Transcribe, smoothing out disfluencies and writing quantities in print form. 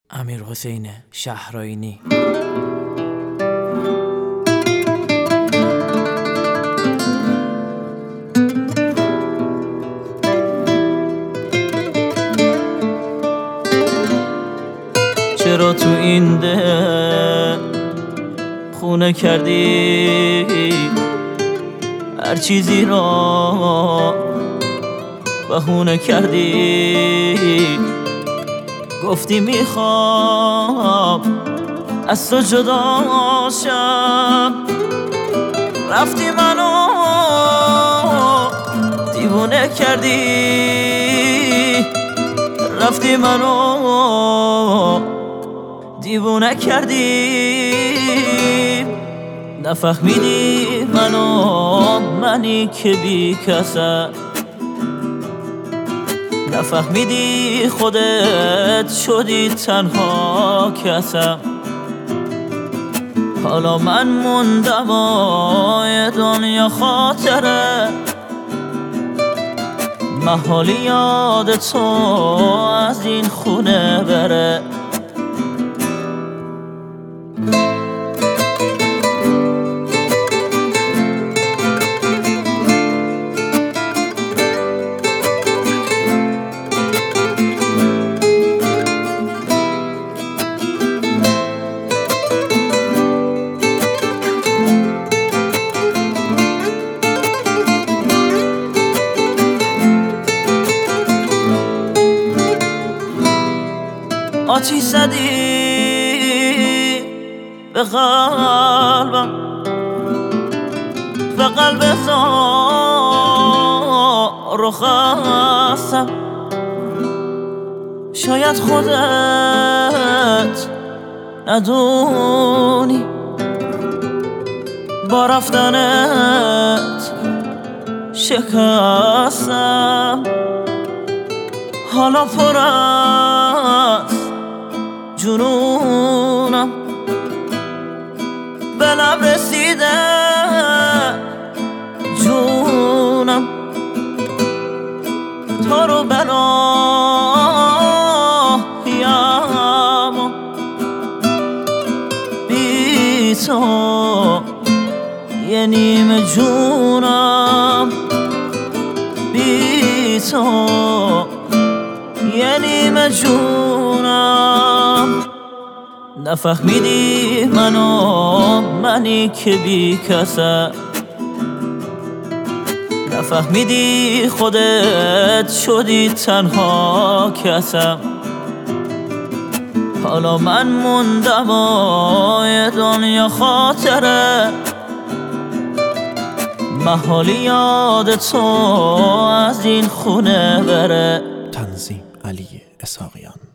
امیرحسین شهرآیینی. چرا تو این ده خونه کردی هر چیزی را بهونه کردی؟ گفتی میخوام از تو جدا شم، رفتی منو دیوونه کردی، رفتی منو دیوونه کردی. نفهمیدی منی که بی کسم، نفهمیدی خودت شدی تنها کسم. حالا من موندم و دنیا خاطره، محالی یاد تو از این خونه بره. آتیش زدی به قلبم، به قلب زار و خستم. شاید خودت ندونی با رفتنت شکستم. حالا پر از جنونم، به لب رسیده جونم. تو رو بنایم بی تو یه نیمه جونم، بی تو یه نیمه جونم. نفهمیدی منی که بی کسم، نفهمیدی خودت شدی تنها کسم. حالا من موندم و دنیا خاطره، محالی یاد تو از این خونه بره. تنظیم علی اسحاقیان.